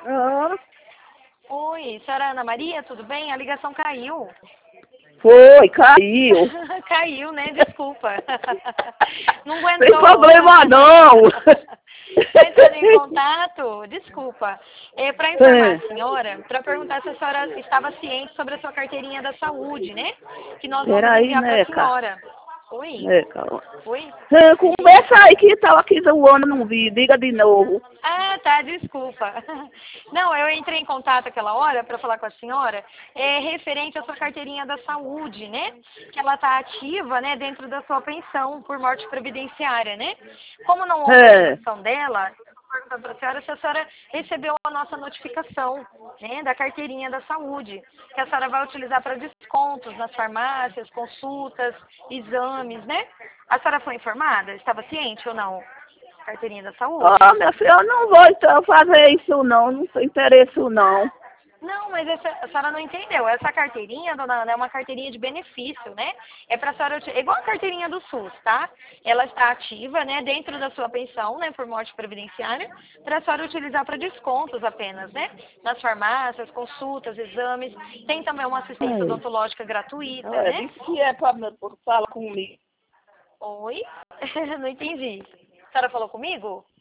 Ah, Oi, senhora Ana Maria, tudo bem? A ligação caiu. foi, caiu. Caiu, né? Desculpa. Não Sem aguentou. problema não. Tá entrando em contato? Desculpa. É para informar É, a senhora, para perguntar se a senhora estava ciente sobre a sua carteirinha da saúde, né? Que nós vamos peraí, enviar para a né, cara? senhora. Oi? É, cara. Oi? É, conversa aí que tava aqui zoando, não vi. Diga de novo. Ah, tá, desculpa. Não, eu entrei em contato aquela hora para falar com a senhora, referente à sua carteirinha da saúde, né? Que ela está ativa, né, dentro da sua pensão por morte previdenciária, né? Como não houve É, ativação dela, eu estou perguntando para a senhora se a senhora recebeu a nossa notificação, né, da carteirinha da saúde, que a senhora vai utilizar para descontos nas farmácias, consultas, exames, né? A senhora foi informada? Estava ciente ou não? Carteirinha da saúde? ó, minha filha, eu não vou então fazer isso não tem interesse não. Não, mas a senhora não entendeu. Essa carteirinha, dona Ana, é uma carteirinha de benefício, né? É para a senhora, é igual a carteirinha do SUS, tá? Ela está ativa, né, dentro da sua pensão, né, por morte previdenciária, para a senhora utilizar para descontos apenas, né? Nas farmácias, consultas, exames. Tem também uma assistência É, odontológica gratuita, ela né? disse que é pra falar comigo. Oi? Não entendi. A senhora falou comigo?